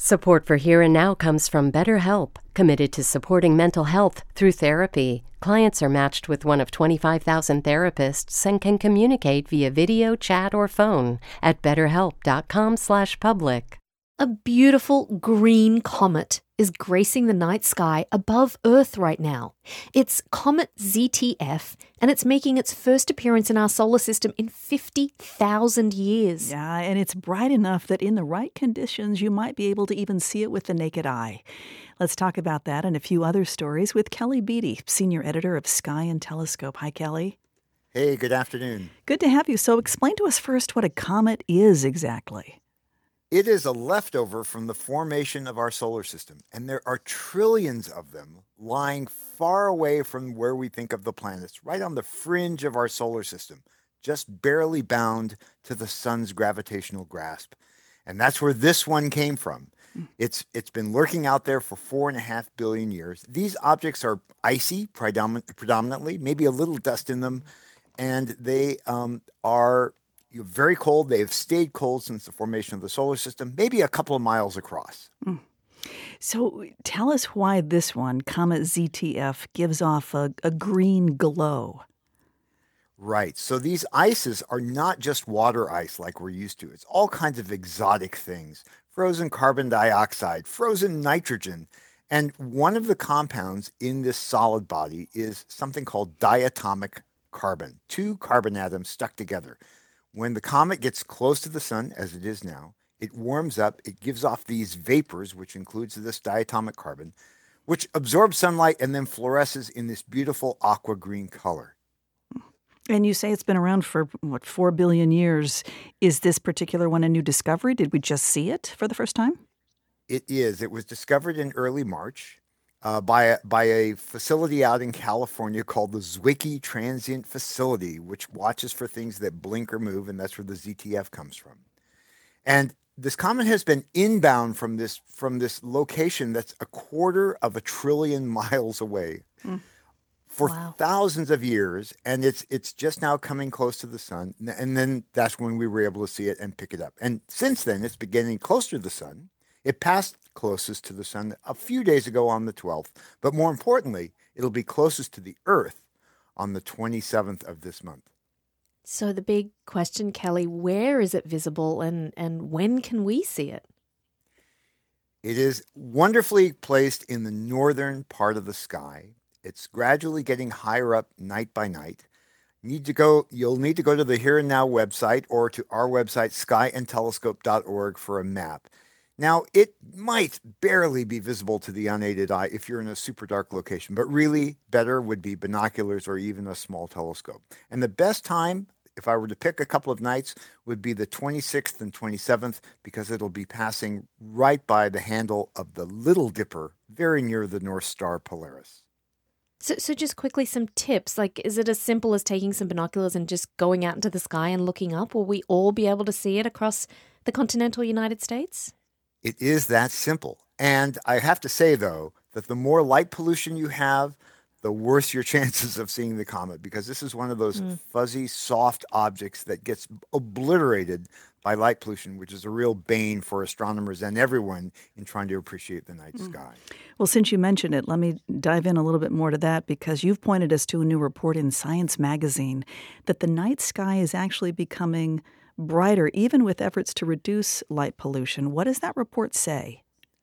Support for Here and Now comes from BetterHelp, committed to supporting mental health through therapy. Clients are matched with one of 25,000 therapists and can communicate via video, chat, or phone at betterhelp.com/public. A beautiful green comet is gracing the night sky above Earth right now. It's Comet ZTF, and it's making its first appearance in our solar system in 50,000 years. Yeah, and it's bright enough that in the right conditions, you might be able to even see it with the naked eye. Let's talk about that and a few other stories with Kelly Beatty, senior editor of Sky and Telescope. Hi, Kelly. Hey, good afternoon. Good to have you. So explain to us first what a comet is exactly. It is a leftover from the formation of our solar system, and there are trillions of them lying far away from where we think of the planets, right on the fringe of our solar system, just barely bound to the sun's gravitational grasp. And that's where this one came from. It's been lurking out there for 4.5 billion years. These objects are icy predominantly, maybe a little dust in them, and they are very cold. They have stayed cold since the formation of the solar system, maybe a couple of miles across. So tell us why this one, Comet ZTF, gives off a green glow. Right. So these ices are not just water ice like we're used to. It's all kinds of exotic things. Frozen carbon dioxide, frozen nitrogen. And one of the compounds in this solid body is something called diatomic carbon, 2 carbon atoms stuck together. When the comet gets close to the sun, as it is now, it warms up, it gives off these vapors, which includes this diatomic carbon, which absorbs sunlight and then fluoresces in this beautiful aqua green color. And you say it's been around for, 4 billion years. Is this particular one a new discovery? Did we just see it for the first time? It is. It was discovered in early March by a facility out in California called the Zwicky Transient Facility, which watches for things that blink or move, and that's where the ZTF comes from. And this comet has been inbound from this location that's 250 billion miles away for thousands of years, and it's just now coming close to the sun, and then that's when we were able to see it and pick it up. And since then, it's been getting closer to the sun. It passed closest to the sun a few days ago on the 12th, but more importantly, it'll be closest to the Earth on the 27th of this month. So the big question, Kelly, where is it visible and when can we see it? It is wonderfully placed in the northern part of the sky. It's gradually getting higher up night by night. You'll need to go to the Here and Now website or to our website, skyandtelescope.org, for a map. Now, it might barely be visible to the unaided eye if you're in a super dark location, but really better would be binoculars or even a small telescope. And the best time, if I were to pick a couple of nights, would be the 26th and 27th, because it'll be passing right by the handle of the Little Dipper, very near the North Star Polaris. So just quickly, some tips. Like, is it as simple as taking some binoculars and just going out into the sky and looking up? Will we all be able to see it across the continental United States? It is that simple. And I have to say, though, that the more light pollution you have, the worse your chances of seeing the comet, because this is one of those fuzzy, soft objects that gets obliterated by light pollution, which is a real bane for astronomers and everyone in trying to appreciate the night sky. Well, since you mentioned it, let me dive in a little bit more to that, because you've pointed us to a new report in Science magazine that the night sky is actually becoming brighter, even with efforts to reduce light pollution. What does that report say?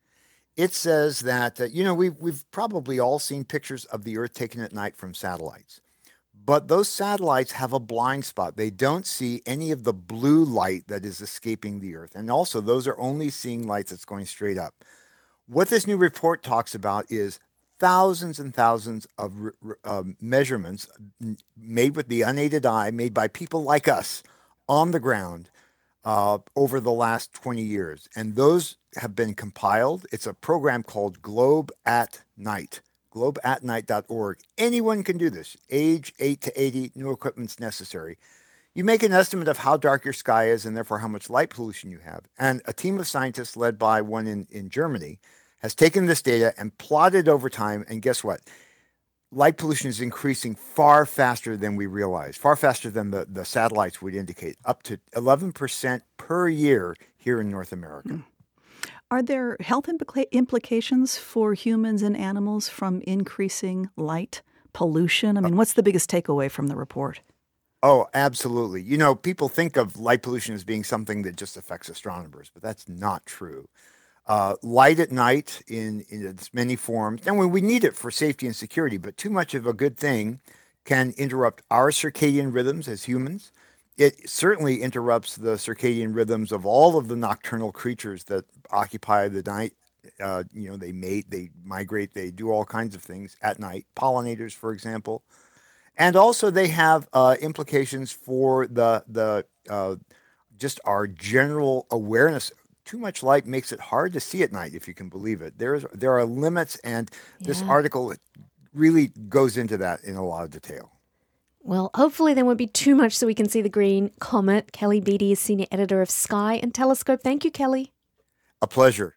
It says that, we've probably all seen pictures of the Earth taken at night from satellites. But those satellites have a blind spot. They don't see any of the blue light that is escaping the Earth. And also, those are only seeing light that's going straight up. What this new report talks about is thousands and thousands of measurements made with the unaided eye, made by people like us on the ground over the last 20 years. And those have been compiled. It's a program called Globe at Night, globeatnight.org. Anyone can do this. Age 8 to 80, no equipment's necessary. You make an estimate of how dark your sky is and therefore how much light pollution you have. And a team of scientists led by one in Germany has taken this data and plotted over time. And guess what? Light pollution is increasing far faster than we realize, far faster than the satellites would indicate, up to 11% per year here in North America. Are there health implications for humans and animals from increasing light pollution? I mean, what's the biggest takeaway from the report? Oh, absolutely. You know, people think of light pollution as being something that just affects astronomers, but that's not true. Light at night in its many forms, and when we need it for safety and security, but too much of a good thing can interrupt our circadian rhythms as humans. It certainly interrupts the circadian rhythms of all of the nocturnal creatures that occupy the night. They mate, they migrate, they do all kinds of things at night. Pollinators, for example. And also, they have implications for the just our general awareness. Too much light makes it hard to see at night, if you can believe it. There are limits, and this Yeah. article really goes into that in a lot of detail. Well, hopefully there won't be too much so we can see the green comet. Kelly Beattie is senior editor of Sky and Telescope. Thank you, Kelly. A pleasure.